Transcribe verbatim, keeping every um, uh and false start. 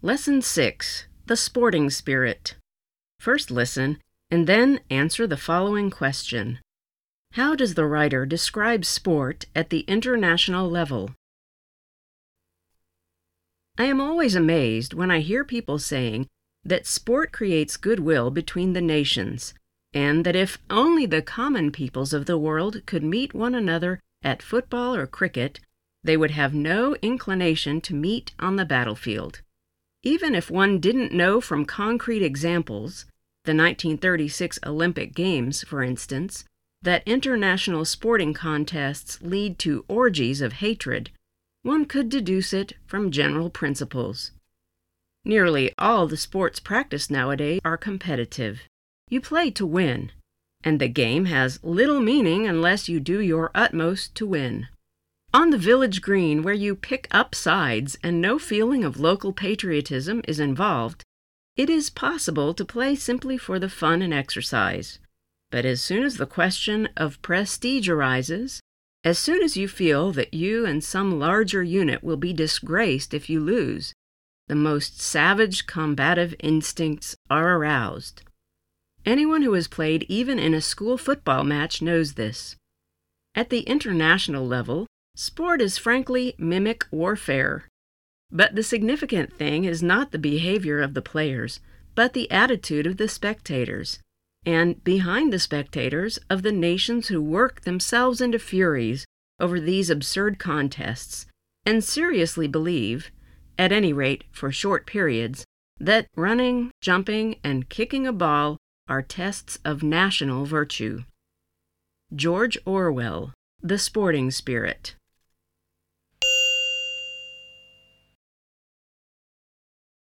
Lesson six. The Sporting Spirit. First listen, and then answer the following question. How does the writer describe sport at the international level? I am always amazed when I hear people saying that sport creates goodwill between the nations, and that if only the common peoples of the world could meet one another at football or cricket, they would have no inclination to meet on the battlefield. Even if one didn't know from concrete examples, the nineteen thirty-six Olympic Games, for instance, that international sporting contests lead to orgies of hatred, one could deduce it from general principles. Nearly all the sports practiced nowadays are competitive. You play to win, and the game has little meaning unless you do your utmost to win. On the village green, where you pick up sides and no feeling of local patriotism is involved, it is possible to play simply for the fun and exercise. But as soon as the question of prestige arises, as soon as you feel that you and some larger unit will be disgraced if you lose, the most savage combative instincts are aroused. Anyone who has played even in a school football match knows this. At the international level, sport is frankly mimic warfare. But the significant thing is not the behavior of the players, but the attitude of the spectators, and behind the spectators of the nations who work themselves into furies over these absurd contests, and seriously believe, at any rate for short periods, that running, jumping, and kicking a ball are tests of national virtue. George Orwell, The Sporting Spirit.